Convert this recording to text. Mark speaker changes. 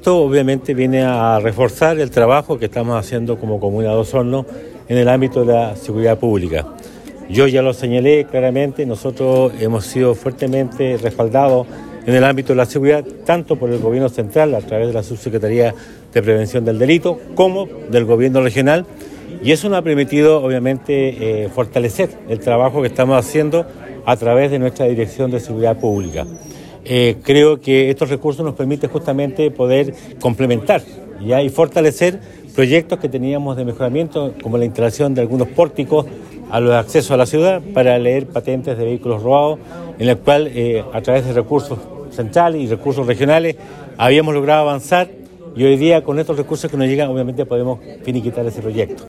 Speaker 1: proyecto obviamente viene a reforzar el trabajo que estamos haciendo como Comuna de Osorno en el ámbito de la seguridad pública. Yo ya lo señalé claramente, nosotros hemos sido fuertemente respaldados en el ámbito de la seguridad, tanto por el gobierno central a través de la Subsecretaría de Prevención del Delito, como del gobierno regional, y eso nos ha permitido obviamente fortalecer el trabajo que estamos haciendo a través de nuestra Dirección de Seguridad Pública. Creo que estos recursos nos permiten justamente poder complementar y fortalecer proyectos que teníamos de mejoramiento, como la instalación de algunos pórticos a los accesos a la ciudad para leer patentes de vehículos robados, en el cual a través de recursos centrales y recursos regionales habíamos logrado avanzar, y hoy día con estos recursos que nos llegan obviamente podemos finiquitar ese proyecto.